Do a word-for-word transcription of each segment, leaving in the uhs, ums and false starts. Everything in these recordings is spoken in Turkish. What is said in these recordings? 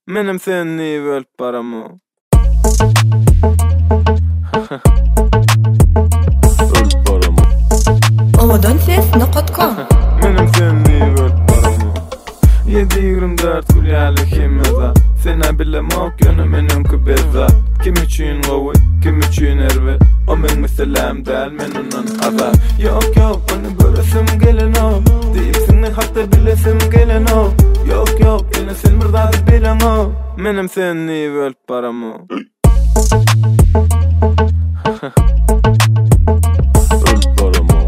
Menem seni bölüp baramı. Bölüp baramı. Omadan ses nokta com. Menem seni bölüp baramı. Yedi yirmi dört kulyali kimeza. Sena bilemok yönü menem kübeza. Kim üçün gowy, kim üçün erwe. O men meselem del menunan ada. Yok yok onu göresim gelen o. Deyipsin ne hatta bilesim gelen o. Yok yok yine sen birdadı bilen o. Menem seni bölüp baramı. Bölüp baramı.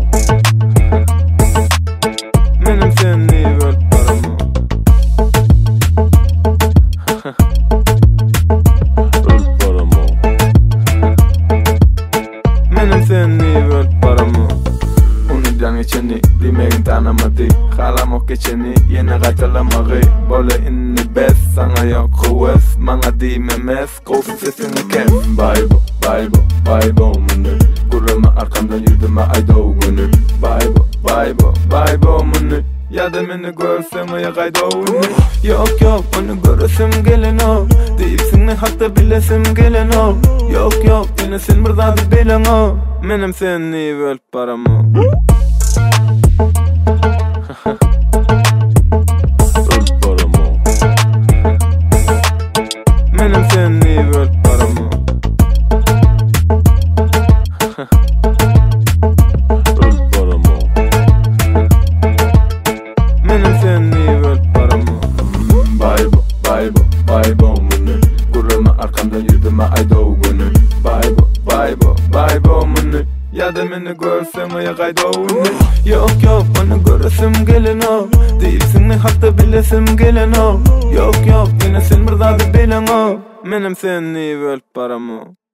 Menem seni bölüp baramı. Bölüp baramı. Menem seni bölüp baramı. Unudan geçeni bilmeyin tanımadı. Halamok geçeni yine kaçalamağı. Böyle inni bes sana yok kuvves. Mana dimemes kovsun sesini kes. Baybo, baybo, baybo munu. Kurama arkamdan yürüdüme ayda o günü. Baybo, baybo, baybo munu. Ya da beni görsen ya kayda o günü. Yok yok onu göresim gelen o. Değilsin ne hatta bilesim gelen o. Yok yok yine sen birdadı bilen o. Menem seni bölüp baramı. Bölüp baramı. Menem seni bölüp baramı. Bölüp baramı. Menem seni bölüp baramı. Baybo, baybo, baybo munu. Kurama arkamdan yürüdüme ayda o günü. Baybo, baybo, baybo munu. Ya da beni görsen ya kayda o günü. Yok yok onu göresim gelen o. Değilsin ne hatta bilesim gelen o. Yok yok yine sen birdadı bilen o. Menem seni bölüp baramı.